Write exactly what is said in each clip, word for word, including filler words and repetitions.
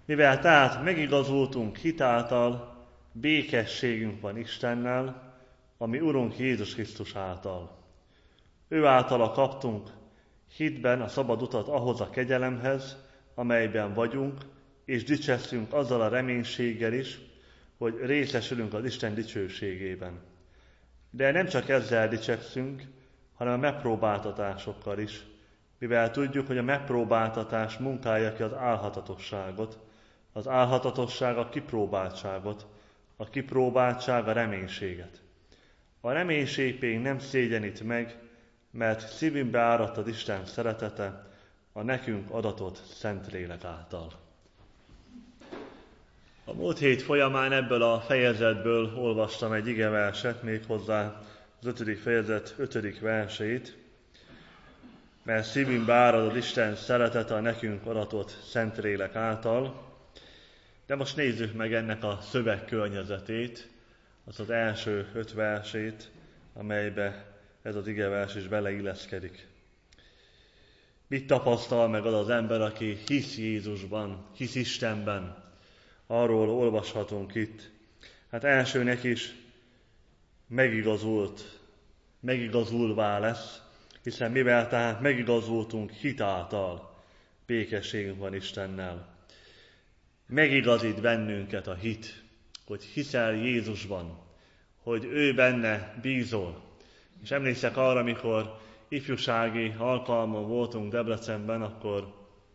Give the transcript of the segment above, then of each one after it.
Mivel tehát megigazultunk hitáltal, békességünk van Istennel, ami Urunk Jézus Krisztus által. Ő általa kaptunk hitben a szabad utat ahhoz a kegyelemhez, amelyben vagyunk, és dicsekszünk azzal a reménységgel is, hogy részesülünk az Isten dicsőségében. De nem csak ezzel dicsekszünk, hanem a megpróbáltatásokkal is, mivel tudjuk, hogy a megpróbáltatás munkálja ki az álhatatosságot, az álhatatosság a kipróbáltságot, a kipróbáltság a reménységet. A reménység pedig nem szégyenít meg, mert szívünkbe áradt az Isten szeretete a nekünk adatott Szentlélek által. A múlt hét folyamán ebből a fejezetből olvastam egy igeverset, méghozzá az ötödik fejezet ötödik versét, mert szívünkbe árad az Isten szeretete a nekünk adatott Szentlélek által. De most nézzük meg ennek a szövegkörnyezetét, az az első öt versét, amelybe ez az igevers is beleilleszkedik. Mit tapasztal meg az az ember, aki hisz Jézusban, hisz Istenben? Arról olvashatunk itt. Hát elsőnek is megigazult, megigazulvá lesz, hiszen mivel tehát megigazultunk hitáltal, békességünk van Istennel. Megigazít bennünket a hit, hogy hiszel Jézusban, hogy ő benne bízol. És emlékszek arra, amikor ifjúsági alkalmon voltunk Debrecenben, akkor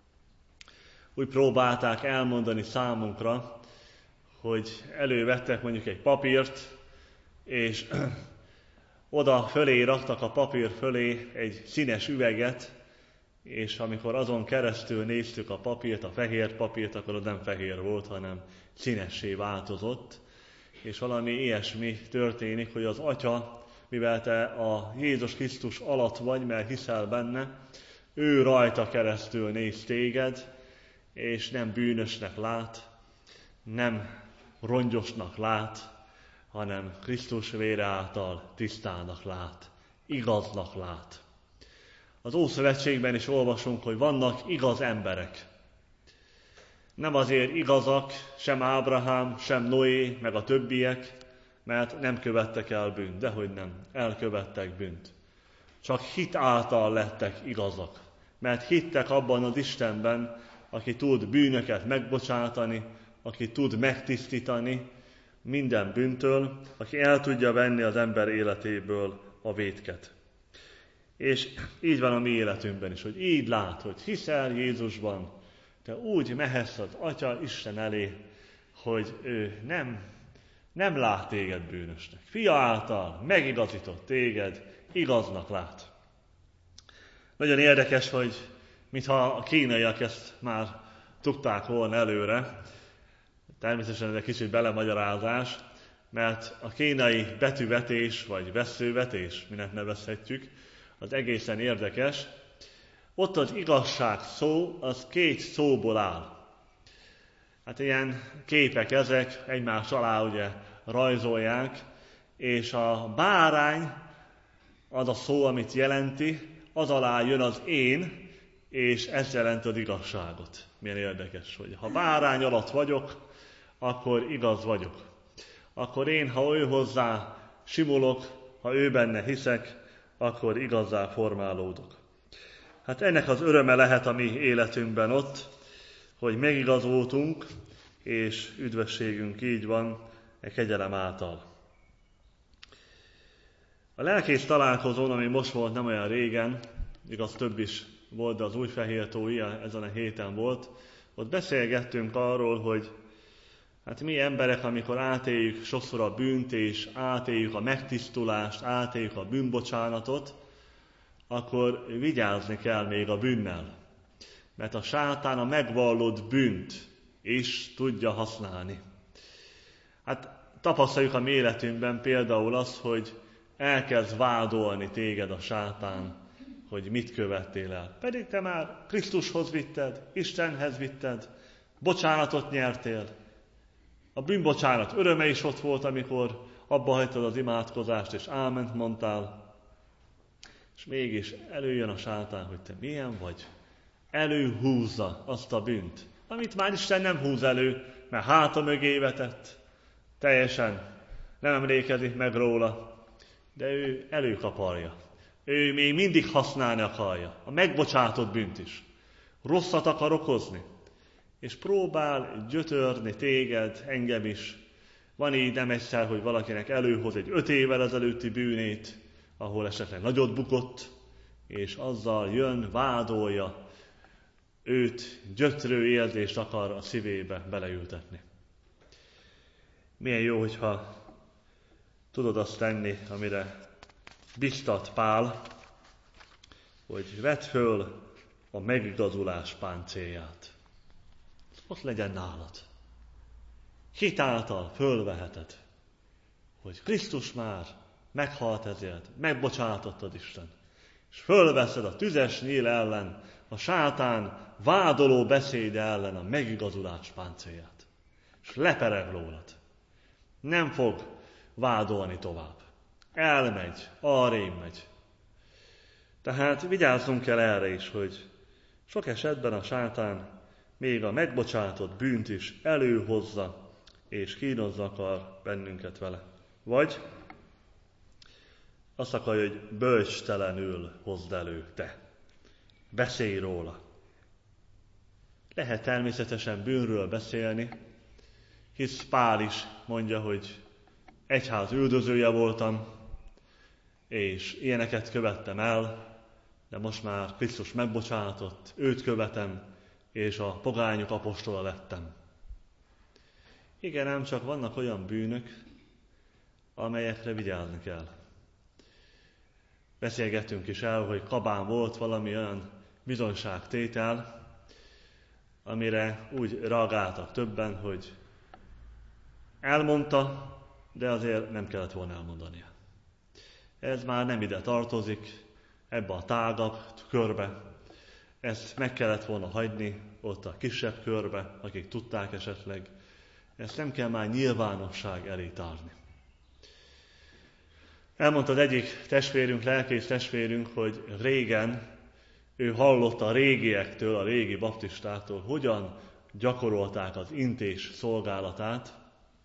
úgy próbálták elmondani számunkra, hogy elővettek mondjuk egy papírt, és oda fölé raktak a papír fölé egy színes üveget, és amikor azon keresztül néztük a papírt, a fehér papírt, akkor az nem fehér volt, hanem színessé változott. És valami ilyesmi történik, hogy az Atya, mivel te a Jézus Krisztus alatt vagy, mert hiszel benne, ő rajta keresztül néz téged, és nem bűnösnek lát, nem rongyosnak lát, hanem Krisztus vére által tisztának lát, igaznak lát. Az Ószövetségben is olvasunk, hogy vannak igaz emberek. Nem azért igazak sem Ábrahám, sem Noé, meg a többiek, mert nem követtek el bűnt, dehogy nem, elkövettek bűnt. Csak hit által lettek igazak, mert hittek abban az Istenben, aki tud bűnöket megbocsátani, aki tud megtisztítani minden bűntől, aki el tudja venni az ember életéből a vétket. És így van a mi életünkben is, hogy így lát, hogy hiszel Jézusban, te úgy mehetsz az Atya Isten elé, hogy ő nem, nem lát téged bűnösnek. Fia által megigazított téged, igaznak lát. Nagyon érdekes, hogy mintha a kínaiak ezt már tudták volna előre. Természetesen ez egy kicsit belemagyarázás, mert a kínai betűvetés, vagy vesszővetés, minek nevezhetjük, az egészen érdekes. Ott az igazság szó, az két szóból áll. Hát ilyen képek ezek, egymás alá ugye rajzolják, és a bárány az a szó, amit jelenti, az alá jön az én, és ez jelenti az igazságot. Milyen érdekes, hogy ha bárány alatt vagyok, akkor igaz vagyok. Akkor én, ha ő hozzá simulok, ha ő benne hiszek, akkor igazzá formálódok. Hát ennek az öröme lehet a mi életünkben ott, hogy megigazoltunk, és üdvösségünk így van e kegyelem által. A lelkész találkozón, ami most volt nem olyan régen, igaz több is volt, de az Újfehértói ezen a héten volt, ott beszélgettünk arról, hogy hát mi emberek, amikor átéljük sokszor a bűnt, és átéljük a megtisztulást, átéljük a bűnbocsánatot, akkor vigyázni kell még a bűnnel. Mert a sátán a megvallott bűnt is tudja használni. Hát tapasztaljuk a mi életünkben például azt, hogy elkezd vádolni téged a sátán, hogy mit követtél el. Pedig te már Krisztushoz vitted, Istenhez vitted, bocsánatot nyertél. A bűnbocsánat öröme is ott volt, amikor abba hagytad az imádkozást, és áment mondtál. És mégis előjön a sátán, hogy te milyen vagy. Előhúzza azt a bűnt, amit már Isten nem húz elő, mert háta mögé vetett, teljesen nem emlékezik meg róla, de ő előkaparja. Ő még mindig használni akarja a megbocsátott bűnt is. Rosszat akar okozni, és próbál gyötörni téged, engem is. Van így nem egyszer, hogy valakinek előhoz egy öt évvel ezelőtti bűnét, ahol esetleg nagyot bukott, és azzal jön, vádolja, őt gyötrő érzést akar a szívébe beleültetni. Milyen jó, hogyha tudod azt tenni, amire biztat Pál, hogy vedd föl a megigazulás páncélját. Ott legyen nálad. Hit által fölveheted, hogy Krisztus már meghalt ezért, megbocsátottad Isten, és fölveszed a tüzes nyíl ellen, a sátán vádoló beszéde ellen a megigazulás páncélját, és lepereg rólad. Nem fog vádolni tovább. Elmegy, arrébb megy. Tehát vigyázzunk kell erre is, hogy sok esetben a sátán még a megbocsátott bűnt is előhozza, és kínozza akar bennünket vele. Vagy azt akarja, hogy bölcstelenül hozd elő te. Beszélj róla. Lehet természetesen bűnről beszélni, hisz Pál is mondja, hogy egyház üldözője voltam, és ilyeneket követtem el, de most már Krisztus megbocsátott, őt követem, és a pogányok apostola lettem. Igen, ám csak vannak olyan bűnök, amelyekre vigyázni kell. Beszélgettünk is el, hogy Kabán volt valami olyan bizonyságtétel, amire úgy reagáltak többen, hogy elmondta, de azért nem kellett volna elmondania. Ez már nem ide tartozik, ebbe a tágabb körbe. Ezt meg kellett volna hagyni ott a kisebb körbe, akik tudták esetleg. Ezt nem kell már nyilvánosság elé tárni. Elmondta az egyik testvérünk, lelkész testvérünk, hogy régen ő hallotta a régiektől, a régi baptistától, hogyan gyakorolták az intés szolgálatát,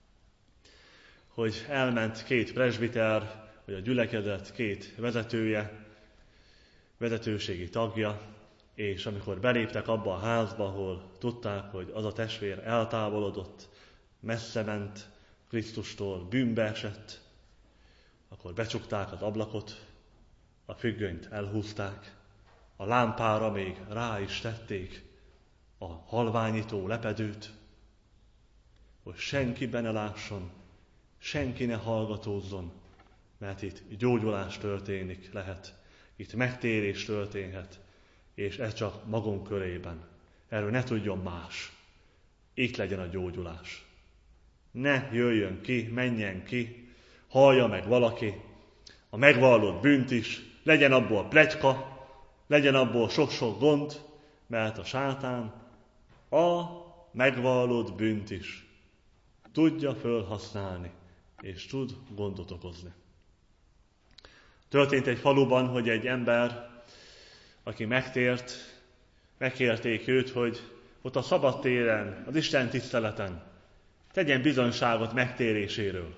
hogy elment két presbiter, vagy a gyülekezet két vezetője, vezetőségi tagja, és amikor beléptek abba a házba, ahol tudták, hogy az a testvér eltávolodott, messze ment Krisztustól, bűnbe esett, akkor becsukták az ablakot, a függönyt elhúzták, a lámpára még rá is tették a halványító lepedőt, hogy senki be ne lásson, senki ne hallgatózzon, mert itt gyógyulás történik, lehet, itt megtérés történhet, és ez csak magunk körében. Erről ne tudjon más. Itt legyen a gyógyulás. Ne jöjjön ki, menjen ki, hallja meg valaki a megvallott bűnt is, legyen abból pletyka, legyen abból sok-sok gond, mert a sátán a megvallott bűnt is tudja fölhasználni, és tud gondot okozni. Történt egy faluban, hogy egy ember, aki megtért, megkérték őt, hogy ott a szabadtéren, az Isten tiszteleten tegyen bizonyságot megtéréséről.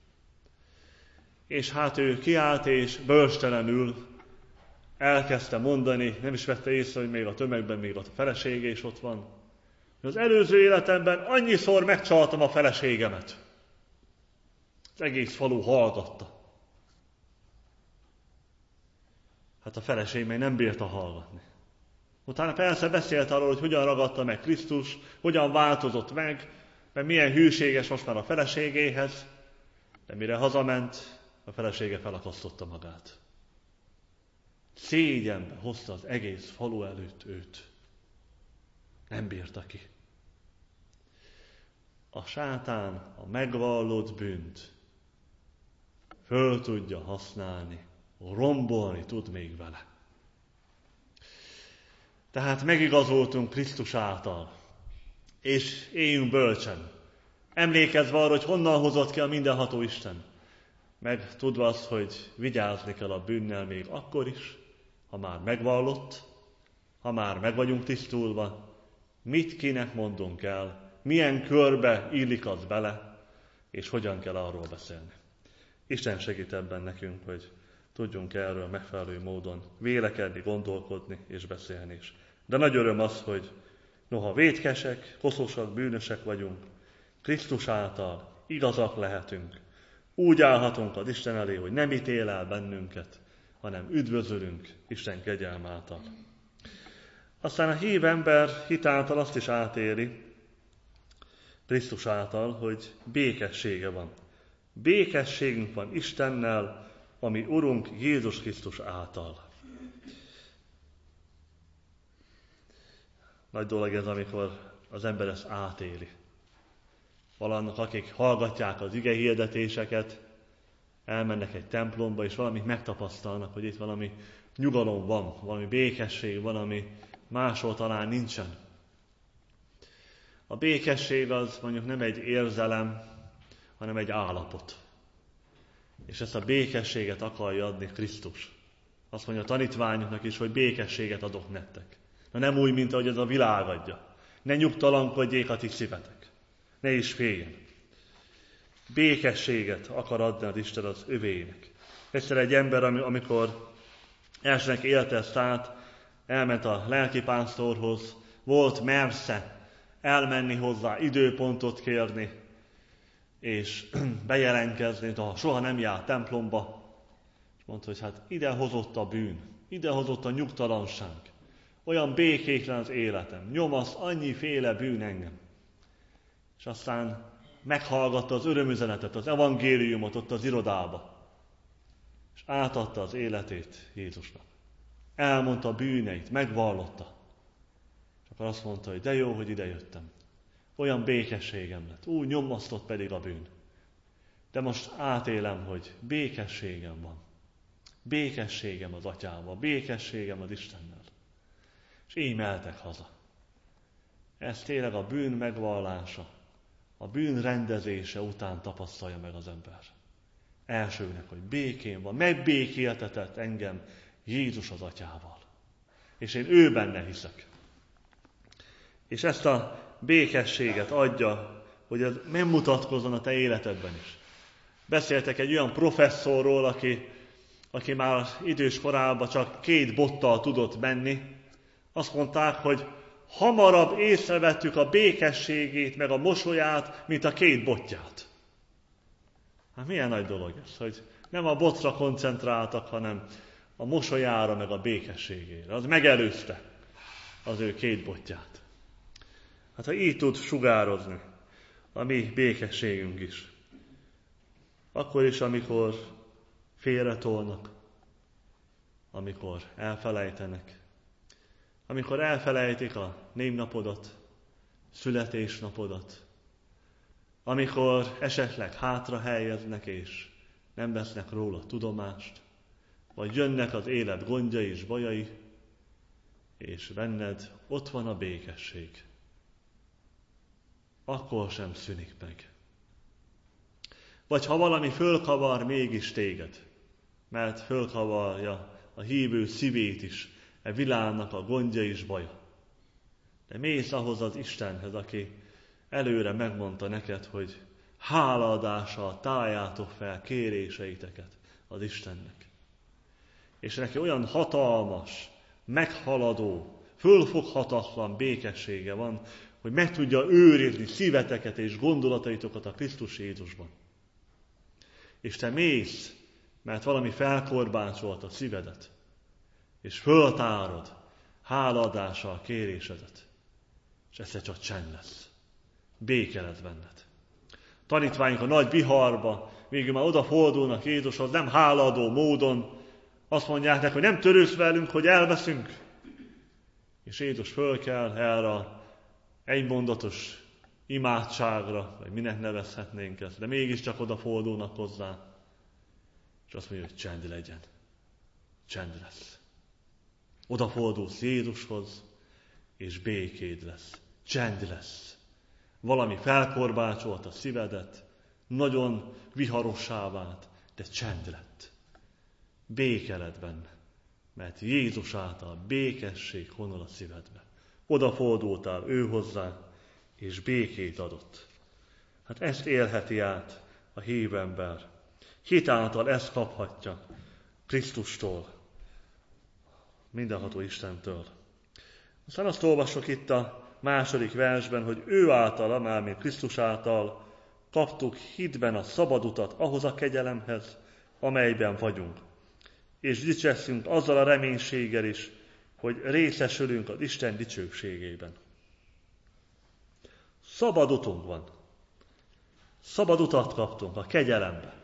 És hát ő kiállt és bölcstelenül elkezdte mondani, nem is vette észre, hogy még a tömegben még a felesége is ott van. Az előző életemben annyiszor megcsaltam a feleségemet. Az egész falu hallgatta. Hát a feleség még nem bírta hallgatni. Utána persze beszélt arról, hogy hogyan ragadta meg Krisztus, hogyan változott meg, mert milyen hűséges most már a feleségéhez, de mire hazament, a felesége felakasztotta magát. Szégyenbe hozta az egész falu előtt őt. Nem bírta ki. A sátán a megvallott bűnt föl tudja használni, rombolni tud még vele. Tehát megigazoltunk Krisztus által, és éljünk bölcsen, emlékezve arra, hogy honnan hozott ki a mindenható Isten, meg tudva azt, hogy vigyázni kell a bűnnel még akkor is, ha már megvallott, ha már meg vagyunk tisztulva, mit kinek mondunk el, milyen körbe illik az bele, és hogyan kell arról beszélni. Isten segít ebben nekünk, hogy tudjunk erről megfelelő módon vélekedni, gondolkodni és beszélni is. De nagy öröm az, hogy noha vétkesek, koszosak, bűnösek vagyunk, Krisztus által igazak lehetünk. Úgy állhatunk az Isten elé, hogy nem ítél el bennünket, hanem üdvözölünk Isten kegyelme által. Aztán a hív ember hitáltal azt is átéli, Krisztus által, hogy békessége van. Békességünk van Istennel, ami Urunk Jézus Krisztus által. Nagy dolog ez, amikor az ember ezt átéli. Valannak, akik hallgatják az ige hirdetéseket, elmennek egy templomba, és valamit megtapasztalnak, hogy itt valami nyugalom van, valami békesség van, ami máshol talán nincsen. A békesség az mondjuk nem egy érzelem, hanem egy állapot. És ezt a békességet akarja adni Krisztus. Azt mondja a tanítványoknak is, hogy békességet adok nektek. Na nem úgy, mint ahogy ez a világ adja. Ne nyugtalankodjék a ti szívetek. Ne is féljen. Békességet akar adni az Isten az övének. Egyszer egy ember, amikor elsőnek élte ezt át, elment a lelkipásztorhoz, volt mersze elmenni hozzá, időpontot kérni, és bejelentkezni, de soha nem járt templomba, és mondta, hogy hát ide hozott a bűn, ide hozott a nyugtalanság, olyan békétlen az életem, nyomaszt annyiféle bűn engem. És aztán meghallgatta az örömüzenetet, az evangéliumot ott az irodába, és átadta az életét Jézusnak. Elmondta a bűneit, megvallotta. És akkor azt mondta, hogy de jó, hogy ide jöttem. Olyan békességem lett, úgy nyomasztott pedig a bűn. De most átélem, hogy békességem van. Békességem az Atyával, békességem az Istennel. És így mehetek haza. Ez tényleg a bűn megvallása, a bűn rendezése után tapasztalja meg az ember. Elsőnek, hogy békén van, megbékéltetett engem Jézus az Atyával. És én ő benne hiszek. És ezt a békességet adja, hogy ez nem mutatkozzon a te életedben is. Beszéltek egy olyan professzorról, aki, aki már idős korában csak két bottal tudott menni. Azt mondták, hogy hamarabb észrevettük a békességét, meg a mosolyát, mint a két botját. Hát milyen nagy dolog ez, hogy nem a botra koncentráltak, hanem a mosolyára, meg a békességére. Az megelőzte az ő két botját. Hát ha így tud sugározni a mi békességünk is, akkor is, amikor félretolnak, amikor elfelejtenek, amikor elfelejtik a névnapodat, születésnapodat, amikor esetleg hátra helyeznek és nem vesznek róla tudomást, vagy jönnek az élet gondjai és bajai, és benned ott van a békesség. Akkor sem szűnik meg. Vagy ha valami fölkavar mégis téged, mert fölkavarja a hívő szívét is, e világnak a gondja és baja. De mész ahhoz az Istenhez, aki előre megmondta neked, hogy hálaadással táljátok fel kéréseiteket az Istennek. És neki olyan hatalmas, meghaladó, fölfoghatatlan békessége van, hogy meg tudja őrizni szíveteket és gondolataitokat a Krisztus Jézusban. És te mész, mert valami felkorbácsolt a szívedet, és föltárod hálaadással a kérésedet, és egyszer csak csend lesz. Béke lesz benned. Tanítványok a nagy viharba, végül már odafordulnak Jézushoz, nem hálaadó módon, azt mondják neki, hogy nem törődsz velünk, hogy elveszünk. És Jézus fölkel erre egymondatos imádságra, vagy minek nevezhetnénk ezt, de mégiscsak odafordulnak hozzá, és azt mondja, hogy csend legyen. Csend lesz. Odafordulsz Jézushoz, és békéd lesz. Csend lesz. Valami felkorbácsolt a szívedet, nagyon viharossá vált, de csend lett. Béke lett benne, mert Jézus által békesség honol a szívedbe. Odafordultál ő hozzá, és békét adott. Hát ezt élheti át a hívő ember. Hitáltal ezt kaphatja Krisztustól, mindenható Istentől. Aztán azt olvasok itt a második versben, hogy ő általa, mármint Krisztus által kaptuk hitben a szabad utat ahhoz a kegyelemhez, amelyben vagyunk. És dicsekszünk azzal a reménységgel is, hogy részesülünk az Isten dicsőségében. Szabad utunk van. Szabad utat kaptunk a kegyelembe.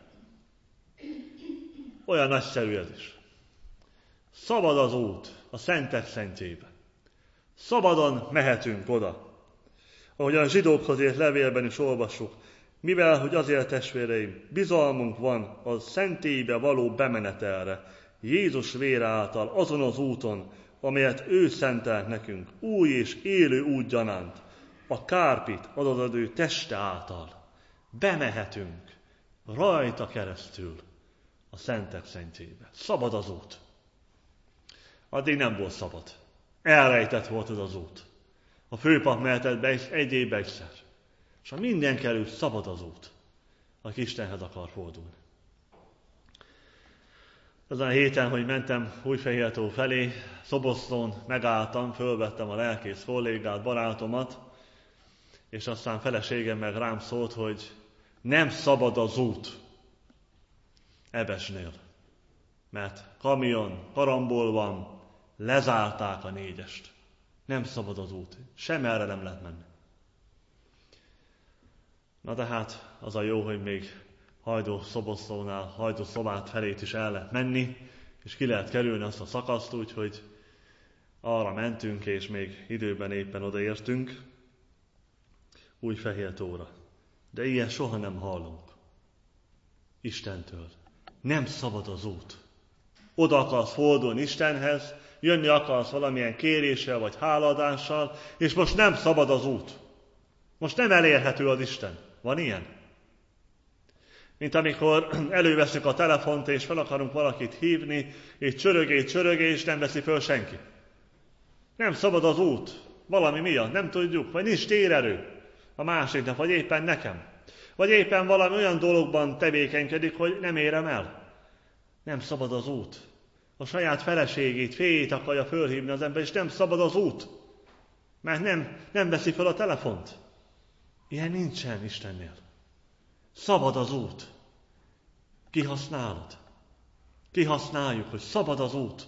Olyan nagyszerű ez is. Szabad az út a szentek szentjébe. Szabadon mehetünk oda. Ahogy a zsidókhoz írt levélben is olvassuk, mivel, hogy azért, testvéreim, bizalmunk van a szentélybe való bemenetelre, Jézus vére által azon az úton, amelyet ő szentelt nekünk, új és élő út gyanánt, a kárpit, azaz az ő teste által. Bemehetünk rajta keresztül a szentek szentjébe. Szabad az út. Addig nem volt szabad. Elrejtett volt ez az út. A főpap mehetett be egy évbe egyszer. És a mindenki előtt szabad az út, aki Istenhez akar fordulni. Azon a héten, hogy mentem Újfehértó felé, Szoboszlón megálltam, fölvettem a lelkész kollégát, barátomat, és aztán feleségem meg rám szólt, hogy nem szabad az út Ebesnél, mert kamion, karambol van, lezárták a négyest. Nem szabad az út, sem erre nem lehet menni. Na de hát az a jó, hogy még Hajdú-Szoboszlónál, Hajdú-Szobát felét is el lehet menni, és ki lehet kerülni azt a szakaszt, úgyhogy arra mentünk, és még időben éppen odaértünk Újfehértóra. De ilyen soha nem hallunk Istentől. Nem szabad az út. Oda akarsz fordulni Istenhez, jönni akarsz valamilyen kéréssel vagy háladással, és most nem szabad az út. Most nem elérhető az Isten. Van ilyen? Mint amikor előveszünk a telefont, és fel akarunk valakit hívni, és csörögé, csörögé, és nem veszi föl senki. Nem szabad az út. Valami miatt, nem tudjuk, vagy nincs térerő a másiknak, vagy éppen nekem. Vagy éppen valami olyan dologban tevékenykedik, hogy nem érem el. Nem szabad az út. A saját feleségét, férjét akarja fölhívni az ember, és nem szabad az út. Mert nem, nem veszi fel a telefont. Ilyen nincsen Istennél. Szabad az út. Kihasználod. Kihasználjuk, hogy szabad az út.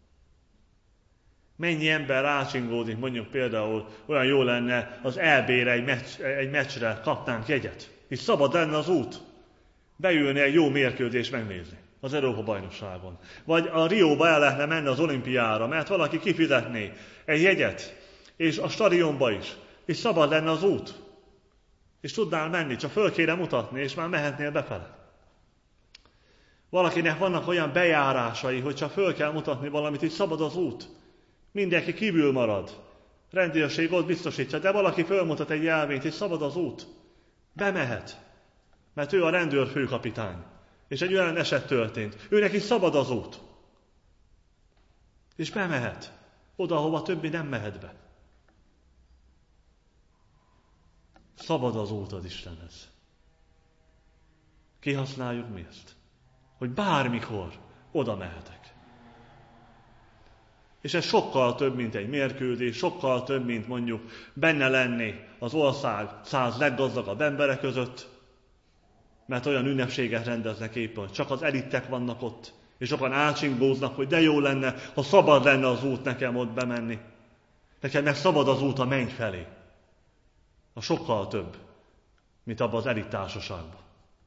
Mennyi ember rácsingódik, mondjuk például olyan jó lenne az é bé-re egy, meccs, egy meccsre kapnánk jegyet. És szabad lenne az út. Beülni egy jó mérkőzést megnézni az Európa-bajnokságon. Vagy a Rióba el lehetne menni az olimpiára, mert valaki kifizetné egy jegyet, és a stadionba is. És szabad lenne az út. És tudnál menni, csak föl kéne mutatni, és már mehetnél befele. Valakinek vannak olyan bejárásai, hogy csak föl kell mutatni valamit, és szabad az út. Mindenki kívül marad. Rendőrség ott biztosítja, de valaki fölmutat egy jelvényt, és szabad az út. Bemehet, mert ő a rendőrfőkapitány. És egy olyan eset történt. Őnek is szabad az út. És bemehet. Oda, ahova többi nem mehet be. Szabad az út az Istenhez. Kihasználjuk mi ezt? Hogy bármikor oda mehetek. És ez sokkal több, mint egy mérkőzés, sokkal több, mint mondjuk benne lenni az ország száz leggazdagabb emberek között, mert olyan ünnepséget rendeznek éppen, hogy csak az elitek vannak ott, és sokan átsingóznak, hogy de jó lenne, ha szabad lenne az út nekem ott bemenni. Nekem meg szabad az út a menny felé. A sokkal több, mint abban az elit társaságban.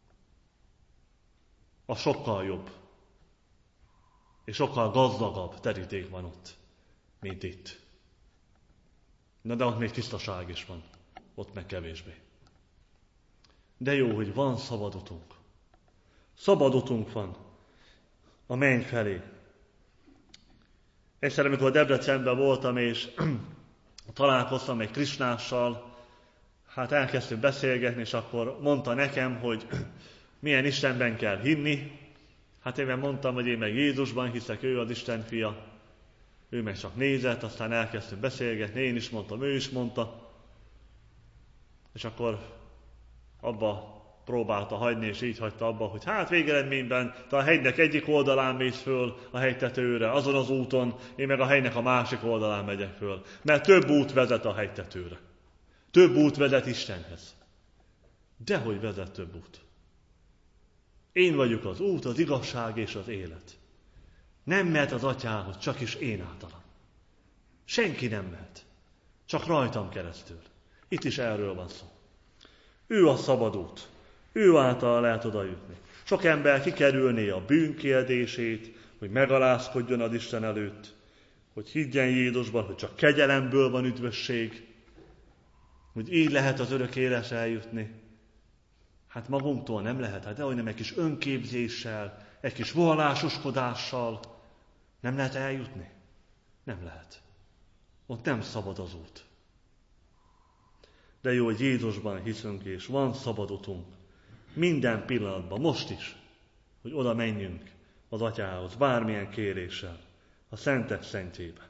A sokkal jobb. És sokkal gazdagabb teríték van ott, mint itt. Na de ott még tisztaság is van, ott meg kevésbé. De jó, hogy van szabad utunk. Szabad utunk van a menny felé. Egyszer, amikor Debrecenben voltam, és találkoztam egy krisnással, hát elkezdtünk beszélgetni, és akkor mondta nekem, hogy milyen Istenben kell hinni. Hát én mondtam, hogy én meg Jézusban hiszek, ő az Isten fia. Ő meg csak nézett, aztán elkezdtünk beszélgetni, én is mondtam, ő is mondta. És akkor abba próbálta hagyni, és így hagyta abba, hogy hát végeredményben te a hegynek egyik oldalán mész föl a hegytetőre, azon az úton, én meg a hegynek a másik oldalán megyek föl. Mert több út vezet a hegytetőre. Több út vezet Istenhez. Dehogy vezet több út. Én vagyok az út, az igazság és az élet. Nem mehet az atyához, csak is én általam. Senki nem mehet. Csak rajtam keresztül. Itt is erről van szó. Ő a szabad út. Ő által lehet oda jutni. Sok ember kikerülné a bűnkérdését, hogy megalázkodjon az Isten előtt, hogy higgyen Jézusban, hogy csak kegyelemből van üdvösség, hogy így lehet az örök életre eljutni. Hát magunktól nem lehet, hát dehogy nem egy kis önképzéssel, egy kis vallásoskodással nem lehet eljutni. Nem lehet. Ott nem szabad az út. De jó, hogy Jézusban hiszünk, és van szabad utunk. Minden pillanatban, most is, hogy oda menjünk az Atyához, bármilyen kéréssel, a Szentek Szentjébe.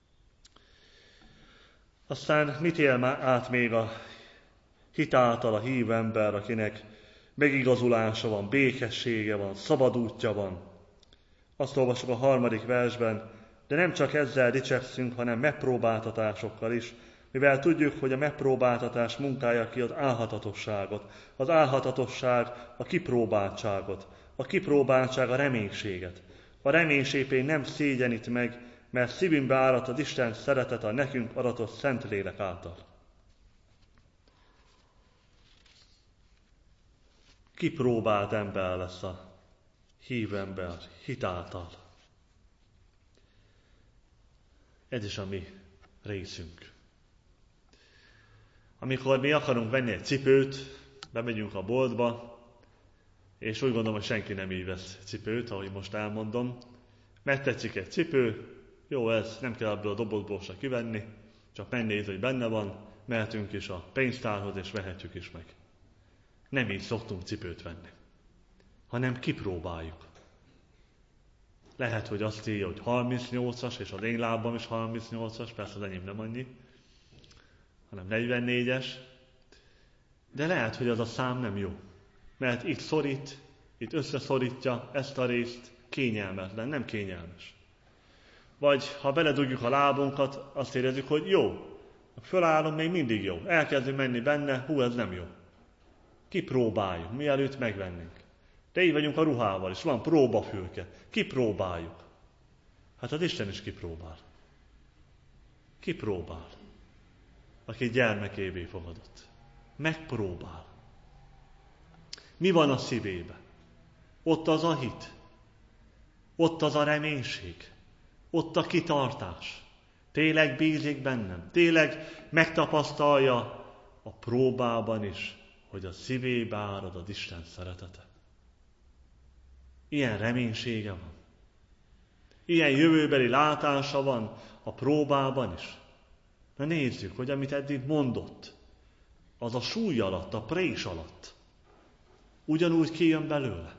Aztán mit él át még a hit által a hívő ember, akinek megigazulása van, békessége van, szabad útja van. Azt olvasok a harmadik versben, de nem csak ezzel dicsekszünk, hanem megpróbáltatásokkal is, mivel tudjuk, hogy a megpróbáltatás munkálja ki az álhatatosságot, az álhatatosság a kipróbáltságot, a kipróbáltság a reménységet. A reménység pedig nem szégyenít meg, mert szívünkbe áradt az Isten szeretete a nekünk adatott Szentlélek által. Kipróbált ember lesz a hívő ember hit által. Ez is a mi részünk. Amikor mi akarunk venni egy cipőt, bemegyünk a boltba, és úgy gondolom, hogy senki nem így vesz cipőt, ahogy most elmondom. Megtetszik egy cipő, jó ez, nem kell ebből a dobozból se kivenni, csak megnézni, hogy benne van, mehetünk is a pénztárhoz, és vehetjük is meg. Nem így szoktunk cipőt venni, hanem kipróbáljuk. Lehet, hogy azt írja, hogy harmincnyolcas, és az én lábam is harmincnyolcas, persze az enyém nem annyi, hanem negyvennégyes, de lehet, hogy az a szám nem jó. Mert itt szorít, itt összeszorítja ezt a részt, kényelmetlen, nem kényelmes. Vagy ha beledugjuk a lábunkat, azt érezzük, hogy jó, fölállom, még mindig jó. Elkezdünk menni benne, hú, ez nem jó. Kipróbáljuk, mielőtt megvennénk. De így vagyunk a ruhával is, van próbafülke. Kipróbáljuk. Hát az Isten is kipróbál. Kipróbál. Aki gyermekévé fogadott. Megpróbál. Mi van a szívébe? Ott az a hit. Ott az a reménység. Ott a kitartás. Tényleg bízik bennem. Tényleg megtapasztalja a próbában is, hogy a szívébe árad az Isten szeretete. Ilyen reménysége van. Ilyen jövőbeli látása van a próbában is. Na nézzük, hogy amit eddig mondott, az a súly alatt, a prés alatt ugyanúgy kijön belőle.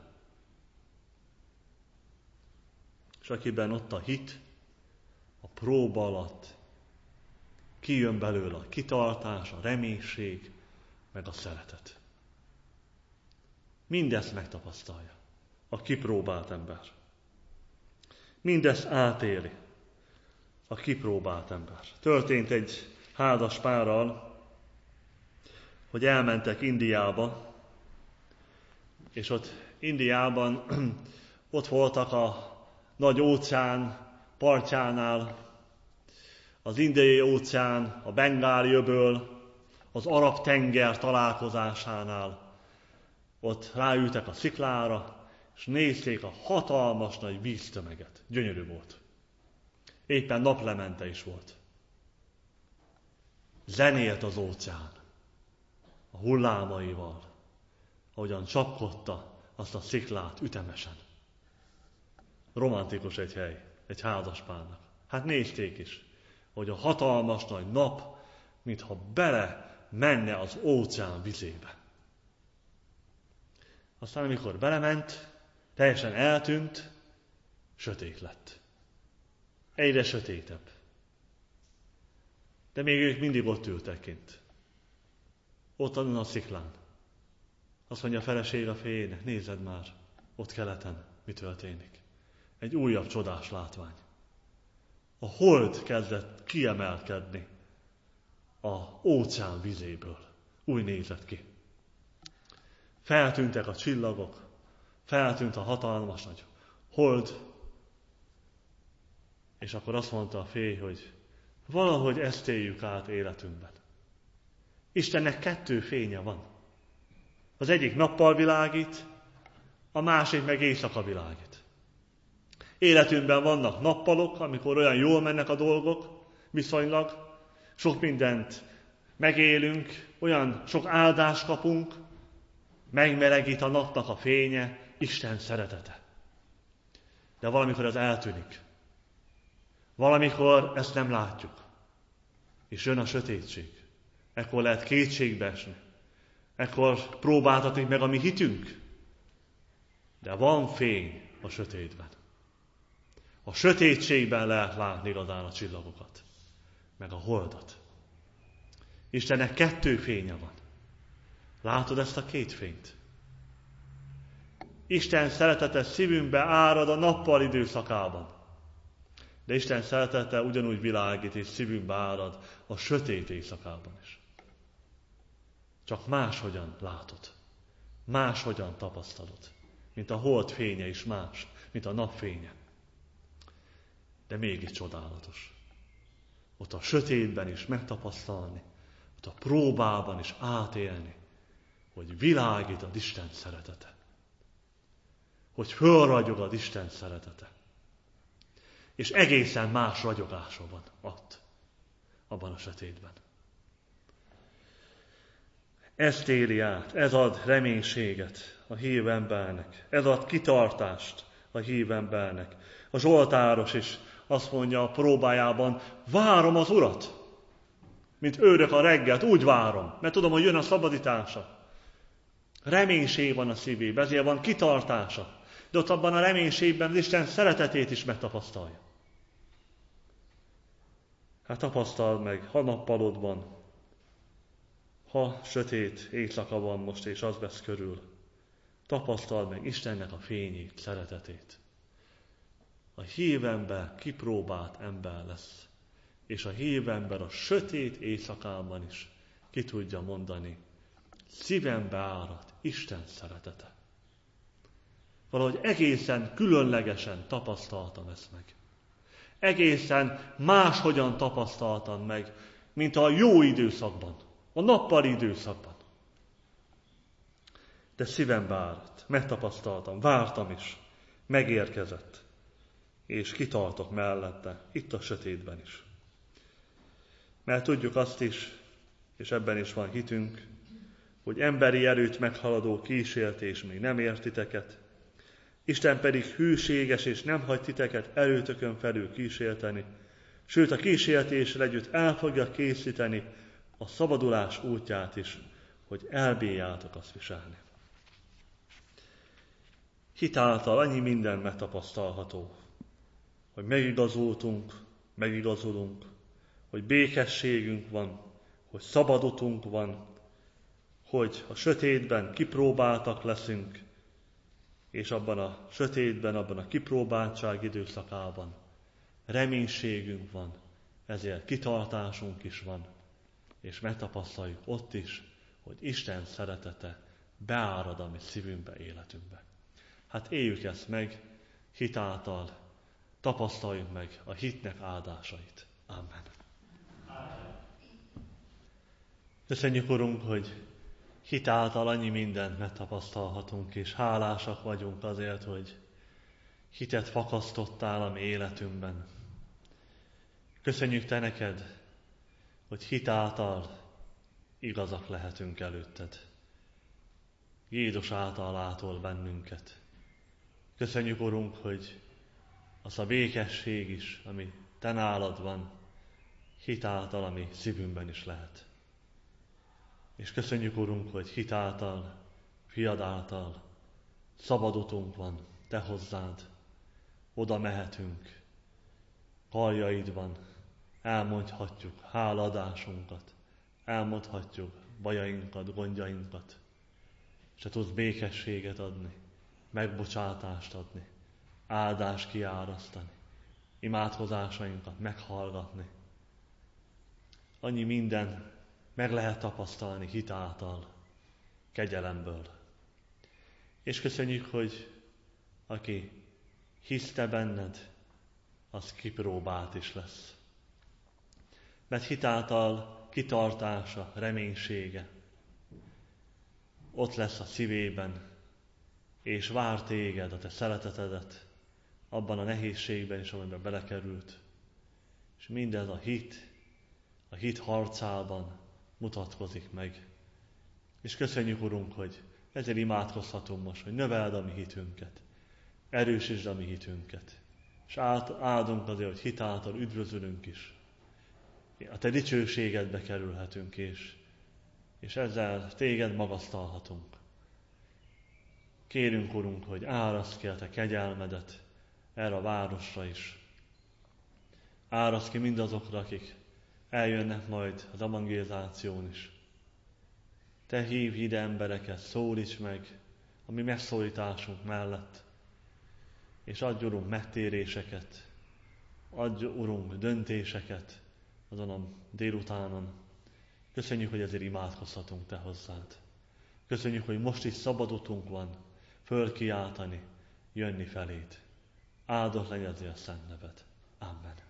És akiben ott a hit, a próba alatt kijön belőle a kitartás, a reménység, meg a szeretet. Mindezt megtapasztalja a kipróbált ember. Mindezt átéli a kipróbált ember. Történt egy házas párral, hogy elmentek Indiába, és ott Indiában ott voltak a nagy óceán partjánál, az Indiai óceán, a Bengál-öböl, az Arab-tenger találkozásánál. Ott ráültek a sziklára, és nézték a hatalmas nagy víztömeget. Gyönyörű volt. Éppen naplemente is volt. Zenélt az óceán a hullámaival, ahogyan csapkodta azt a sziklát ütemesen. Romantikus egy hely, egy házaspárnak. Hát nézték is, hogy a hatalmas nagy nap, mintha bele menne az óceán vizébe. Aztán amikor belement, teljesen eltűnt, sötét lett. egyre sötétebb. De még ők mindig ott ültek kint. Ott azon a sziklán. Azt mondja a feleség a férjének, nézed már, ott keleten mi történik. Egy újabb csodás látvány. A hold kezdett kiemelkedni a óceán vizéből. Úgy nézett ki. Feltűntek a csillagok, feltűnt a hatalmas nagy hold, és akkor azt mondta a férj, hogy valahogy ezt éljük át életünkben. Istennek kettő fénye van. Az egyik nappal világít, a másik meg éjszaka világít. Életünkben vannak nappalok, amikor olyan jól mennek a dolgok, viszonylag, sok mindent megélünk, olyan sok áldást kapunk, megmelegít a napnak a fénye, Isten szeretete. De valamikor ez eltűnik. Valamikor ezt nem látjuk. És jön a sötétség. Ekkor lehet kétségbe esni. Ekkor próbáltatni meg a mi hitünk. De van fény a sötétben. A sötétségben lehet látni igazán a csillagokat. Meg a holdat. Istennek kettő fénye van. Látod ezt a két fényt? Isten szeretete szívünkbe árad a nappal időszakában. De Isten szeretete ugyanúgy világít és szívünkbe árad a sötét éjszakában is. Csak máshogyan látod. Máshogyan tapasztalod. Mint a hold fénye is más, mint a nap fénye. De mégis csodálatos. Ott a sötétben is megtapasztalni, ott a próbában is átélni, hogy világít Isten szeretete. Hogy fölragyog Isten szeretete. És egészen más ragyogása van ott, abban a sötétben. Ezt éli át, ez ad reménységet a hív embernek, ez ad kitartást a hív embernek. A zsoltáros is azt mondja a próbájában, várom az Urat, mint őrök a reggelt, úgy várom, mert tudom, hogy jön a szabadítása. Reménység van a szívében, ezért van kitartása. De ott abban a reménységben az Isten szeretetét is megtapasztalja. Hát tapasztald meg, ha nappalodban, ha sötét éjszaka van most, és az vesz körül. Tapasztald meg Istennek a fényét, szeretetét. A hív ember kipróbált ember lesz, és a hív ember a sötét éjszakában is ki tudja mondani, szívembe árad Isten szeretete. Valahogy egészen különlegesen tapasztaltam ezt meg. Egészen máshogyan tapasztaltam meg, mint a jó időszakban, a nappali időszakban. De szívembe áradt, megtapasztaltam, vártam is, megérkezett, és kitartok mellette, itt a sötétben is. Mert tudjuk azt is, és ebben is van hitünk, hogy emberi erőt meghaladó kísértés még nem ért titeket, Isten pedig hűséges, és nem hagy titeket erőtökön felül kísérteni, sőt a kísértéssel együtt el fogja készíteni a szabadulás útját is, hogy elbírjátok azt viselni. Hit által annyi minden megtapasztalható, hogy megigazultunk, megigazulunk, hogy békességünk van, hogy szabadutunk van, hogy a sötétben kipróbáltak leszünk, és abban a sötétben, abban a kipróbáltság időszakában reménységünk van, ezért kitartásunk is van, és megtapasztaljuk ott is, hogy Isten szeretete beárad a mi szívünkbe, életünkbe. Hát éljük ezt meg, hit által, tapasztaljuk meg a hitnek áldásait. Amen. Köszönjük, Urunk, hogy hit által annyi mindent megtapasztalhatunk, és hálásak vagyunk azért, hogy hitet fakasztottál a mi életünkben. Köszönjük Te neked, hogy hit által igazak lehetünk előtted. Jézus által látol bennünket. Köszönjük, Urunk, hogy az a békesség is, ami Te nálad van, hit által a mi szívünkben is lehet. És köszönjük, Urunk, hogy hit által, fiad által szabad utunk van Te hozzád, oda mehetünk, karjaidban elmondhatjuk hálaadásunkat, elmondhatjuk bajainkat, gondjainkat, és te tudsz békességet adni, megbocsátást adni, áldást kiárasztani, imádkozásainkat meghallgatni. Annyi minden meg lehet tapasztalni hit által, kegyelemből. És köszönjük, hogy aki hisz te benned, az kipróbált is lesz. Mert hit által kitartása, reménysége ott lesz a szívében, és vár téged, a te szeretetedet, abban a nehézségben is, amiben belekerült. És mindez a hit, a hit harcában mutatkozik meg. És köszönjük, Urunk, hogy ezért imádkozhatunk most, hogy növeld a mi hitünket, erősítsd a mi hitünket. És áldunk azért, hogy hit által üdvözülünk is. A te dicsőségedbe kerülhetünk, és, és ezzel téged magasztalhatunk. Kérünk, Urunk, hogy áraszd ki a te kegyelmedet erre a városra is. Áraszd ki mindazokra, akik eljönnek majd az evangelizáción is. Te hívj ide embereket, szólíts meg a mi megszólításunk mellett, és adj, Urunk, megtéréseket, adj, Urunk, döntéseket azon a délutánon. Köszönjük, hogy ezért imádkozhatunk te hozzád. Köszönjük, hogy most is szabad utunk van fölkiáltani, jönni feléd. Áldott legyen a szent neved. Amen.